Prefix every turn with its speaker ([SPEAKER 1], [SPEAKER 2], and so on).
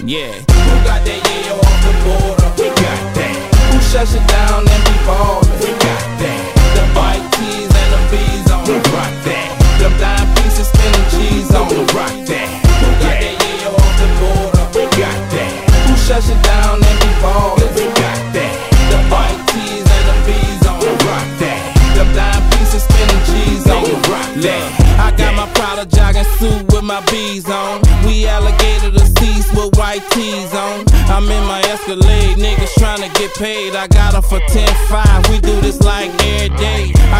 [SPEAKER 1] yeah.
[SPEAKER 2] Who got that yeah off the border? We got that. Who shuts it down and be ballin'? We got that. The white tees and the bees on the rock that. Them dime pieces spinning cheese on the rock that. Who got that yeah off the border? We got that. Who shuts it down and be ballin'? We got that. The white tees and the bees on the rock that. Them dime pieces spinning cheese on the rock that. I got my Prada jogging suit with my bees on. We alligator the seats with white tees on. I'm in my Escalade, niggas tryna get paid. I got her for 10-5. We do this like every day.